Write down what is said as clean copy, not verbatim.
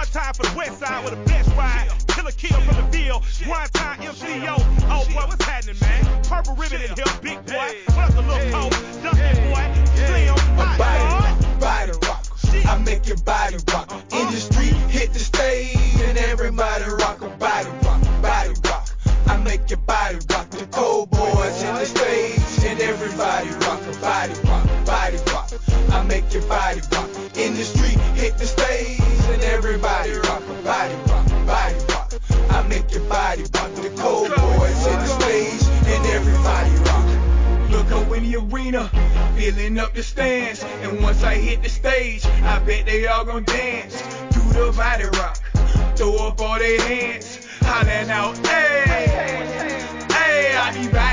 time for the west side with a blessed ride. Killer kill from the field. One time MCO. Oh boy, what's happening, man? Purple ribbon in here, big boy. What up the little toe? Dusty boy. Slim. Body rock. I make your body rock. In the street, hit the stage, and everybody rock a body rock. Body rock. I make your body rock. The cold boys hit the stage, and everybody rock a body rock. Body rock. I make your body rock. In the street, hit the stage, and everybody rock a body rock. Body rock. I make your body rock. The cold boys hit the stage, and everybody rock. Look up in the arena, filling up the stands. And once I hit the stage, I bet they all gon' dance to the body rock. Throw up all their hands, hollering out, hey, hey, I be body